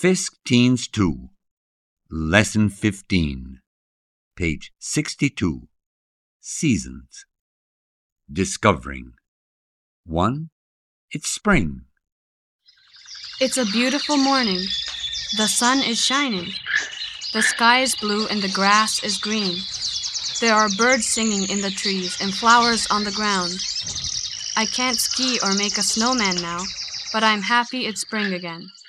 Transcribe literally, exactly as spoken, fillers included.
Fisk Teens two, Lesson fifteen, page sixty-two, Seasons. Discovering. one. It's spring. It's a beautiful morning. The sun is shining. The sky is blue and the grass is green. There are birds singing in the trees and flowers on the ground. I can't ski or make a snowman now, but I'm happy it's spring again.